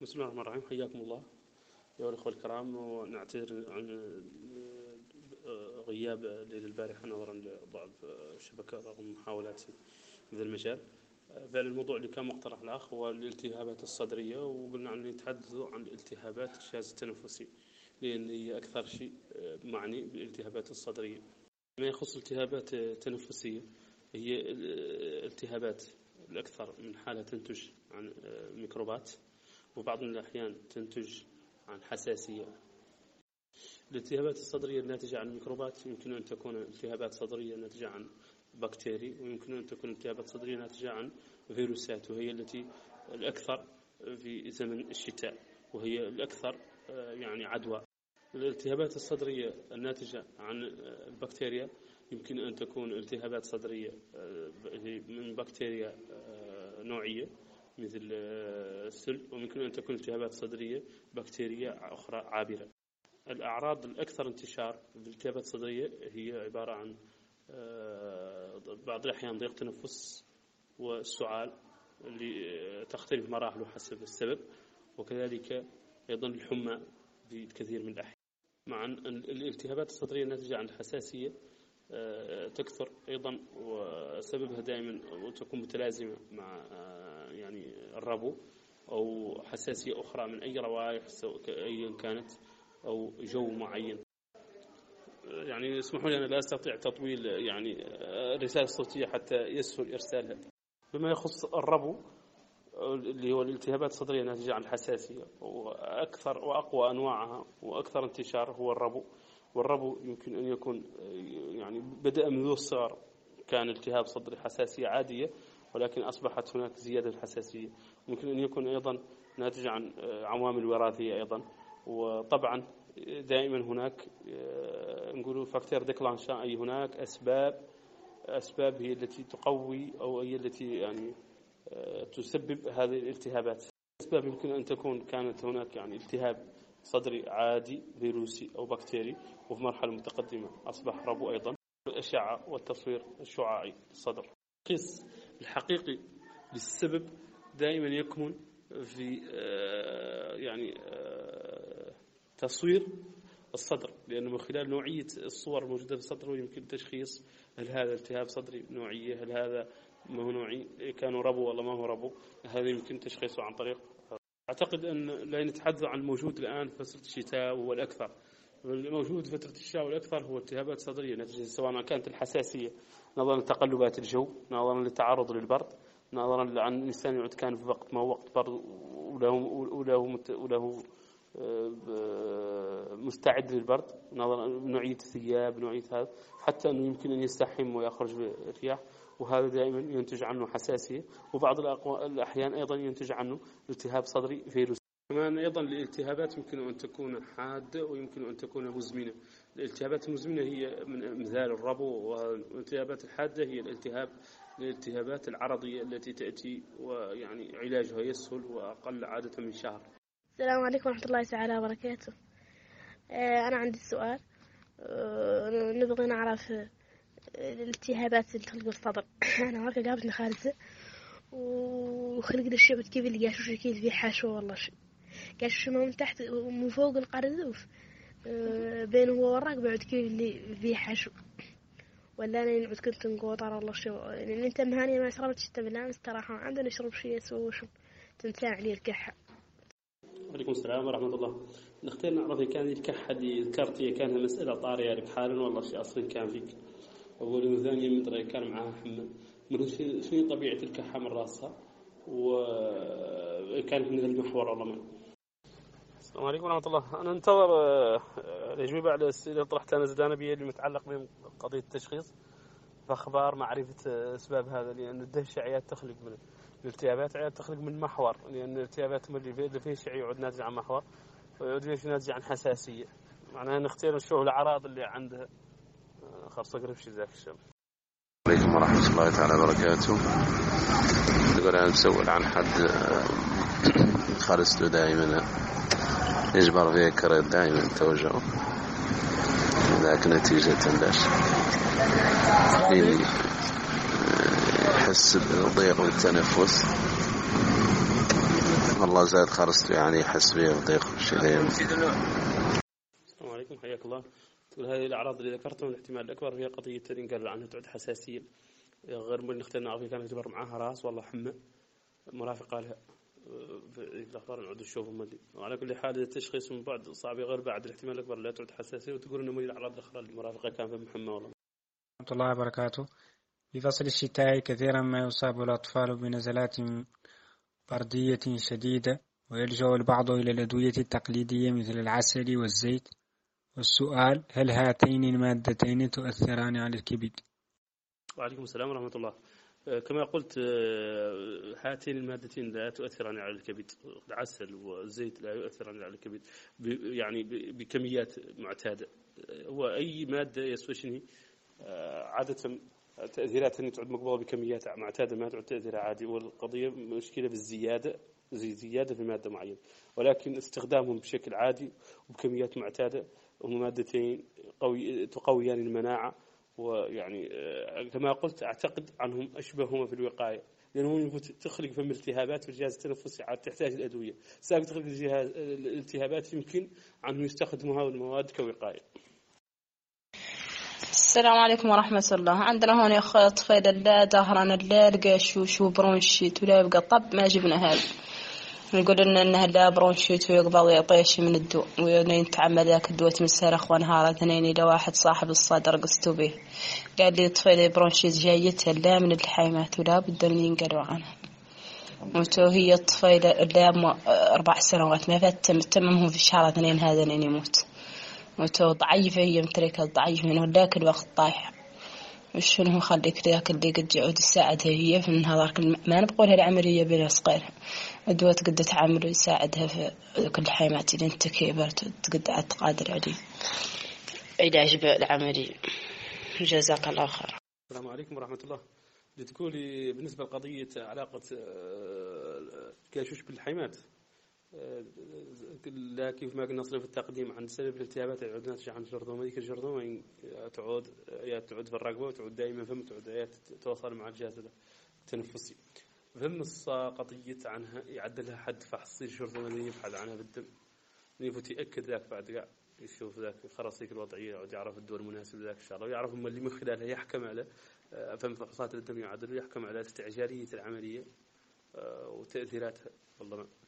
بسم الله الرحمن الرحيم، حياكم الله أيها الأخوة الكرام. ونعتذر عن غياب ليلة البارحة نظرا لضعف الشبكة رغم محاولاتي في ذا المجال. فعلا الموضوع اللي كان مقترح الأخ هو الالتهابات الصدرية، وقلنا عن نتحدث عن الالتهابات الجهاز التنفسي لأن هي أكثر شيء معني بالالتهابات الصدرية. ما يخص الالتهابات التنفسية هي الالتهابات الأكثر من حالة تنتج عن ميكروبات، وبعض الأحيان تنتج عن حساسية. الالتهابات الصدرية الناتجة عن الميكروبات يمكن أن تكون التهابات صدرية ناتجة عن بكتيري، ويمكن أن تكون التهابات صدرية ناتجة عن فيروسات، وهي التي الأكثر في زمن الشتاء، وهي الأكثر يعني عدوى. الالتهابات الصدرية الناتجة عن البكتيريا يمكن أن تكون التهابات صدرية من بكتيريا نوعية مثل السل، وممكن أن تكون التهابات صدرية بكتيريا أخرى عابرة. الأعراض الأكثر انتشار بالالتهابات الصدرية هي عبارة عن بعض الأحيان ضيق تنفس والسعال اللي تختلف مراحله حسب السبب، وكذلك أيضا الحمى في الكثير من الأحيان. مع الالتهابات الصدرية الناتجة عن الحساسية تكثر أيضا، وسببها دائما وتكون متلازمة مع يعني الربو أو حساسية أخرى من أي روائح أيا كانت أو جو معين. يعني اسمحوا لي، أنا لا أستطيع تطويل يعني الرسالة الصوتية حتى يسهل إرسالها. بما يخص الربو اللي هو الالتهابات الصدرية الناتجة عن الحساسية، وأكثر وأقوى أنواعها وأكثر انتشار هو الربو. والربو يمكن أن يكون يعني بدأ منذ الصغر كان التهاب صدري حساسية عادية، ولكن أصبحت هناك زيادة الحساسية. ممكن أن يكون أيضا ناتج عن عوامل وراثية أيضا، وطبعا دائما هناك نقول فاكتور ديكلانشان، أي هناك أسباب هي التي تقوي أو هي التي يعني تسبب هذه الالتهابات. الأسباب يمكن أن تكون كانت هناك يعني التهاب صدري عادي فيروسي أو بكتيري، وفي مرحلة متقدمة أصبح ربو أيضا. الأشعة والتصوير الشعاعي للصدر. التشخيص الحقيقي للسبب دائما يكمن في يعني تصوير الصدر، لأنه من خلال نوعية الصور الموجودة في الصدر يمكن تشخيص هل هذا التهاب صدري نوعية، هل هذا ما هو نوعي، كان ربو ولا ما هو ربو. هذا يمكن تشخيصه عن طريق. أعتقد أن لا نتحدث عن الموجود الآن في فترة الشتاء هو الأكثر. الموجود فترة الشتاء والأكثر هو التهابات صدرية نتيجة سواء كانت الحساسية نظرا لتقلبات الجو، نظرا للتعرض للبرد، نظرا لأن الإنسان يعد كان في وقت ما هو وقت برد وله مستعد للبرد، نظرا نوعية الثياب نوعية هذا، حتى أنه يمكن أن يستحم ويخرج بالرياح، وهذا دائما ينتج عنه حساسية. وبعض الأحيان أيضا ينتج عنه التهاب صدري فيروسي. كمان أيضا الالتهابات يمكن أن تكون حادة ويمكن أن تكون مزمنة. الالتهابات المزمنة هي من مثال الربو، والالتهابات الحادة هي الالتهابات العرضية التي تأتي ويعني علاجها يسهل وأقل عادة من شهر. السلام عليكم ورحمة الله تعالى وبركاته. أنا عندي سؤال، نبغي نعرف الالتهابات اللي تخلق الصدر. أنا مرة قابلتني خالتي وخلق لي الشعب كيف اللي قاشوش كيف فيه حشوة والله شيء قاشوش من تحت ومن فوق القرذوف بينه ووراك بعد كيف اللي فيه حشو، ولا أنا نعود كنت نقوطر والله شيء. يعني أنت مهاني ما شربتش تبلان استراحة عندنا نشرب شيء يسوي شو تنسان عليه الكحة. عليكم السلام ورحمة الله. نختار نعرف إذا كان الكحة اللي ذكرتيها كانها مسألة طارئة لك حالا والله شيء أصلا كان فيك، أولا وثانيا من رأي كان معها حمى، من شنو طبيعة الكحة من رأسها، وكانت من المحور ولا ما. السلام عليكم ورحمة الله. أنا انتظر الأجوبة على الأسئلة اللي طرحتها أنا زدانبية اللي متعلق بقضية التشخيص فأخبار معرفة أسباب هذا، لأن الدهشة عياد تخلق من الالتهابات، عياد تخلق من محور، لأن الالتهابات اللي فيه شيء يعود ناتج عن محور ويعود فيه ناتج عن حساسية. معناها نختار نشوف الأعراض اللي عندها خاصة قريب شيء ذاك الشيء. عليكم ورحمة الله تعالى وبركاته. يقول أنا مسؤول عن حد خالص له دائما يجبر فيه كرة دائما توجعه، ذاك نتيجة لاش يحس بضيق بالتنفس والله زاد خرست يعني حس بيه بضيق شيء دايم. السلام عليكم حياك الله. تقول هذه الأعراض اللي ذكرتها الاحتمال الأكبر هي قضية اللي قال عنها تعد حساسية غير من اختنا عرفي كانت تبر معها راس والله حمى مرافقة لها في الأخبار نعود نشوفهم مدي. وعلى كل حال التشخيص من بعد صعب غير بعد الاحتمال الأكبر لا تعد حساسية وتقول إنه من الأعراض الأخرى المرافقة كان في محمى والله. ورحمة الله وبركاته. في فصل الشتاء كثيرا ما يصاب الأطفال بنزلات بردية شديدة ويلجأ البعض إلى الأدوية التقليدية مثل العسل والزيت. والسؤال: هل هاتين المادتين تؤثران على الكبد؟ وعليكم السلام ورحمة الله. كما قلت هاتين المادتين لا تؤثران على الكبد. العسل والزيت لا يؤثران على الكبد يعني بكميات معتادة. وأي مادة يسوشني عادة تأثيراتها تعد مقبولة بكميات معتادة ما تعد تأثير عادي. والقضية مشكلة بالزيادة زيادة في مادة معينة ولكن استخدامهم بشكل عادي وبكميات معتادة. هم مادتين تقويان المناعة ويعني كما قلت أعتقد عنهم أشبههما في الوقاية لأنهم تخلق فم التهابات في الجهاز التنفسي عاد تحتاج الأدوية ساق تخلق الالتهابات يمكن عنهم يستخدموا هذه المواد كوقاية. السلام عليكم ورحمة الله. عندنا هون يا طفيل لا ظهرنا لا لقى شو برونشيت ولا يبقى طب ما جبنا هذا نقول إنها لا برونشيت ويقبل يعطيش من الدواء وينتعمل ذاك الدواء تمسير أخوان نهار اثنين إلى واحد صاحب الصدر قصته به قال لي طفيل برونشيت جايتها لا من الحيمات ولا بدهم ينقلوا عنها وهي الطفيلة لا 4 سنوات ما فات تممهم في شهر 2 هذا لين يموت وتو ضعيفة هي متركة ضعيفة من ذاك الوقت طايحة وش هو خليك ذاك اللي قد يعود يساعدها هي في هذاك ما نبقولها العملية بلا صغيرها أدوات قد تعمل ويساعدها في كل حيمات اللي انت كبرت تقد تقادر عليه علاج بالعملية. جزاك الله خير. السلام عليكم ورحمة الله. بتقولي بالنسبة لقضية علاقة الكاشوش بالحيمات لا كيف ما قلنا في التقديم عن سبب الالتهابات اللي ناتجة عن الجرثومة ذيك الجرثومة تعود في الرقبة وتعود دائما فم تعود توصل مع الجهاز التنفسي. فهم قضية عنها يعدلها حد فحص الجرثومة ذي يبحث عنها بالدم يفوت يأكد ذاك بعد قاع يشوف ذاك خلاص الوضعية ويعرف الدور المناسب ذاك إن شاء الله ويعرف اللي من خلالها يحكم على فهم فحوصات الدم يعدل ويحكم على استعجالية العملية وتأثيراتها والله.